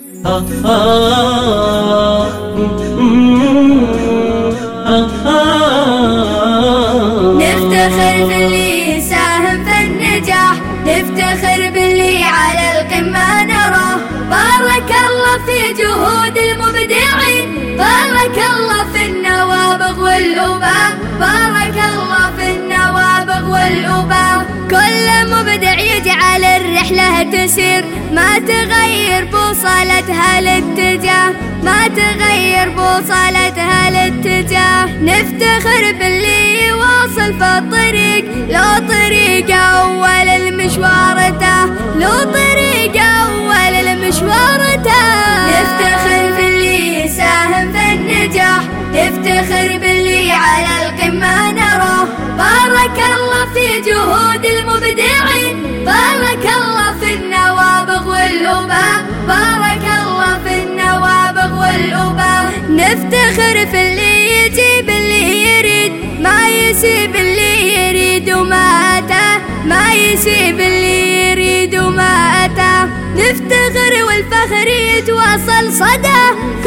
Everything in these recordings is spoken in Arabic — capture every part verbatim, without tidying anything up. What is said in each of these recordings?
نفتخر باللي يساهم في النجاح، نفتخر باللي على القمة نراه. بارك الله في جهود المبدعين، بارك الله في النوابغ والأباء، بارك الله في النوابغ والأباء. كل مبدع يجعل الرحلة تسير، ما تغير بوصلتها الاتجاه، ما تغير بوصلتها الاتجاه. نفتخر باللي يواصل في الطريق، لو طريق أول المشوار تاه، لو طريق أول المشوار تاه. نفتخر باللي يساهم في النجاح، نفتخر باللي على القمة نراه. بارك الله في جهود المبدعين، بارك الله في النوابغ والأباء، بارك الله في النوابغ والأباء. نفتخر في اللي يجيب اللي يريد، ما يسيب اللي يريد وما أتاه، ما يسيب اللي يريد وما أتاه. نفتخر والفخر يتواصل صدى،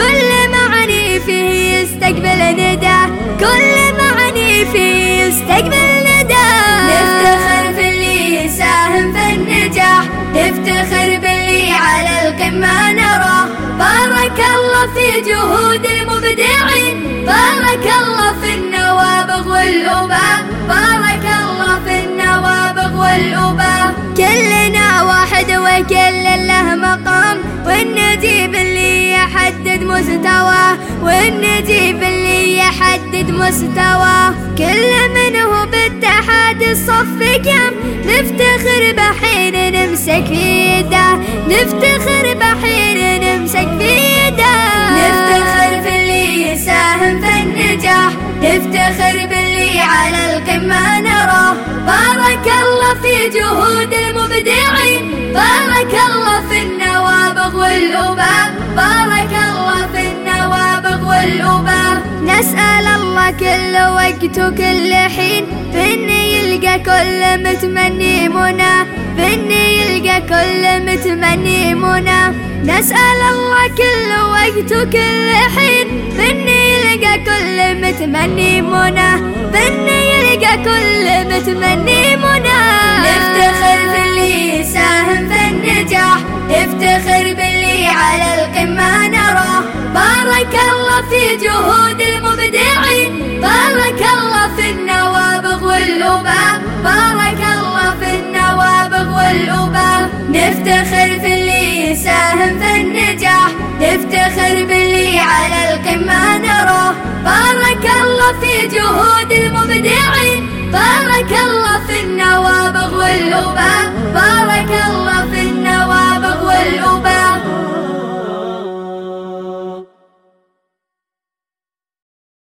كل معني فيه يستقبل نداه، كل معني فيه يستقبل نداه. نفتخر في اللي يساهم في النجاح، نفتخر باللي على القمة نراه. بارك الله في جهود المبدعين، بارك الله في النوابغ والأباء، بارك الله في النوابغ والأباء. كلنا واحد وكل له مقام، والنجيب اللي يحدد مستواه، والنجيب اللي يحدد مستواه. كل منه بالاتحاد الصف كم، نفتخر بحين نمسك في يده، نفتخر بحين نمسك في يده. نفتخر في اللي يساهم في النجاح، نفتخر باللي على القمة نراه. بارك الله في جهود المبدعين، بارك الله في النوابغ والأباء، بارك الله في النوابغ والأباء. نسأل الله كل وقت وكل حين، بإني يلقى كل متمني منى، بإني يلقى كل متمني منى. نسأل الله كل وقت وكل حين، بإني يلقى كل متمني منى، بإني يلقى كل متمني منى. نفتخر باللي يساهم في النجاح، نفتخر باللي على القمة نراه. بارك الله في جهود المبدعين، بارك الله في النوابغ والأباء، بارك الله في النوابغ والأباء. نفتخر في اللي يساهم في النجاح، نفتخر باللي على القمة نراه. بارك الله في جهود المبدعين.